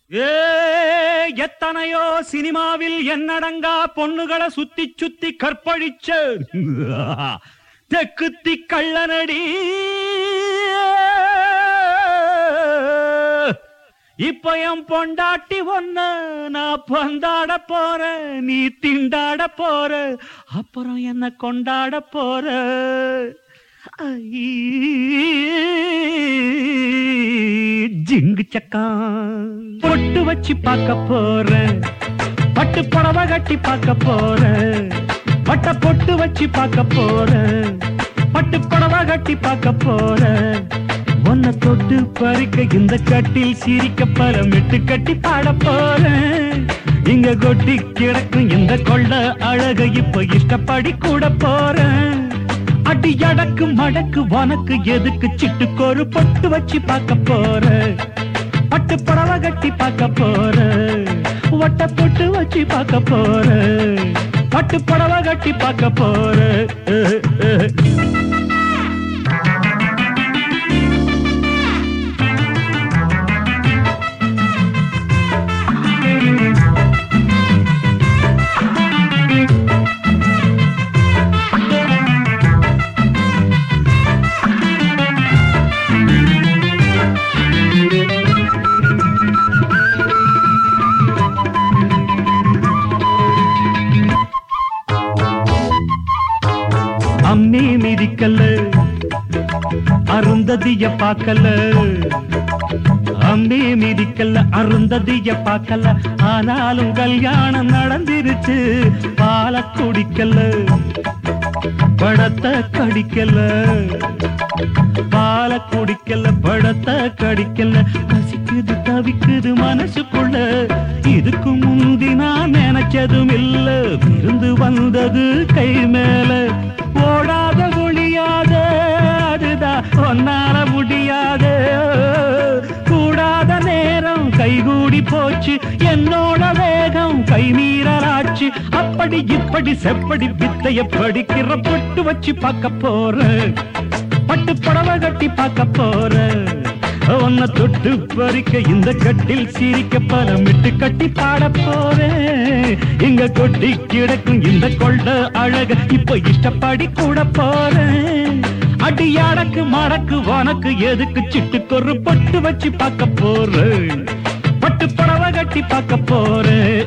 ஏ எத்தனையோ சினிமாவில் என்னடங்கா பொண்ணுகளை சுத்தி சுத்தி கற்பழிச்ச தெக்குத்தி கள்ளனடி. இப்ப என் பொண்டாட்டி ஒன்ன நான் பந்தாட போற, நீ திண்டாட போற, அப்புறம் என்ன கொண்டாட போற. ஜிங்கு சக்கா பொட்டு வச்சு பார்க்க போறேன், பட்டு புடவை கட்டி பார்க்க போறேன், பட்ட பொட்டு வச்சு பார்க்க போறேன், பட்டு புடவை கட்டி பார்க்க போறேன். ஒன்ன தொட்டு பறிக்க இந்த கட்டில் சிரிக்க பரமிட்டு கட்டி பாட போறேன். இங்க கொட்டி கிடக்கும் இந்த கொள்ள அழக இப்ப இஷ்டப்படி கூட போறேன். அடி அடக்கு மடக்கு உனக்கு எதுக்கு சிட்டுக்கொரு பொட்டு வச்சு பார்க்க போற, பட்டு புடவை கட்டி பார்க்க போற, ஒட்ட பொட்டு வச்சு பார்க்க போற, பட்டு புடவை கட்டி பார்க்க போற. அம்மி மிதிக்கல்ல அருந்ததிய பார்க்கல, அம்மி மிதிக்கல்ல அருந்ததிய பார்க்கல, ஆனாலும் கல்யாணம் நடந்திருச்சு. பால குடிக்கல படத்தை கடிக்கல, பால குடிக்கல படத்தை கடிக்கல, பசிக்குது தவிக்குது மனசுக்குள்ள. இதுக்கு முந்தி நான் நினைச்சதும் இல்ல, விருந்து வந்தது கை மேல. ஓடாத ஒளியாத அதுதான் ஒன்னால முடியாத, கூடாத நேரம் கைகூடி போச்சு, என்னோட வேகம் கை மீறலாச்சு. அப்படி இப்படி செப்படி வித்தைய படிக்கிற பொட்டு வச்சு பார்க்க போற, பட்டு புடவை கட்டி பார்க்க போற. உன்னை தொட்டு பறிக்க இந்த கட்டில் சிரிக்க பரமிட்டு கட்டி பாட போறேன். இங்க கொட்டி கிடக்கும் இந்த கொள்ள அழக இப்ப இஷ்டப்படி கூட போறேன். அடி அடக்கு மடக்கு உனக்கு எதுக்கு சிட்டுக்கொரு பொட்டு வச்சு பார்க்க போறேன், பட்டு புடவை கட்டி பார்க்க போறேன்.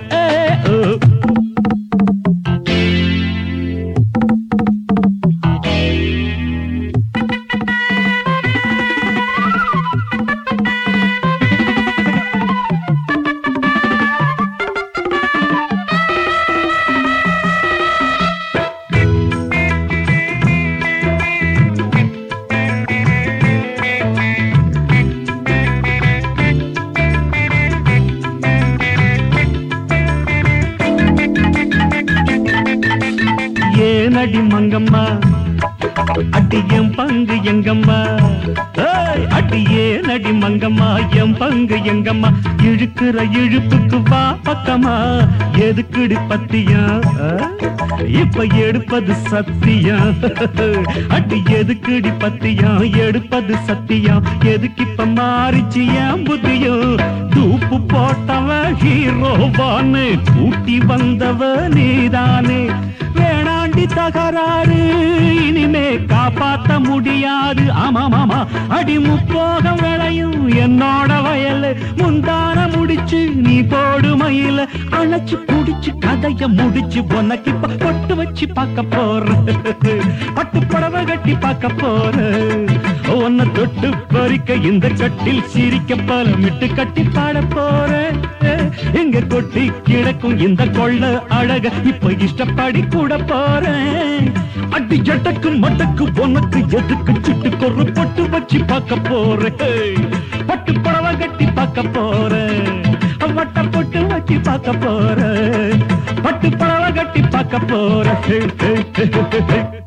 ஏனடி மங்கம்மா அடி என் பங்கு எங்கம்மா, அடி ஏனடி மங்கம்மா என் பங்கு எங்கம்மா. இழுக்கிற இழுப்புக்கு வா பக்கமா, எதுக்குடி பத்தியா இப்ப எடுப்பது சத்தியா. அடி எதுக்குடி பத்தியா எடுப்பது சத்தியா. எதுக்கு இப்ப மாறிச்சு என் புத்தியும். தூப்பு போட்டவ ஹீரோவான்னு கூட்டி வந்தவ நீதானே. வேணாண்டி தகராறு இனிமே காப்பாத்த முடியாது. ஆமாமாமா அடி முப்போகம் விளையும் என்னோட வயல். முந்தான முடிச்சு நீ போடு மயில, அழைச்சு குடிச்சு கதைய முடிச்சு உனக்கு இப்ப பொட்டு வச்சு பார்க்க போற, பட்டு புடவை கட்டி பார்க்க போற. உன்னை தொட்டு பறிக்க இந்த கட்டில் சிரிக்க பலமிட்டு கட்டி பாட போற. எங்க கொட்டி கிடக்கும் இந்த கொள்ள அழக இப்ப இஷ்டப்படி கூட போறேன். அடி எட்டக்கு மட்டக்கு உனக்கு எதுக்கு சிட்டுக்கொரு பொட்டு வச்சு பார்க்க போறேன், பட்டு புடவை கட்டி பார்க்க போறேன், வட்ட பொட்டு வச்சு பார்க்க போறேன், பட்டு புடவை கட்டி பார்க்க போறேன்.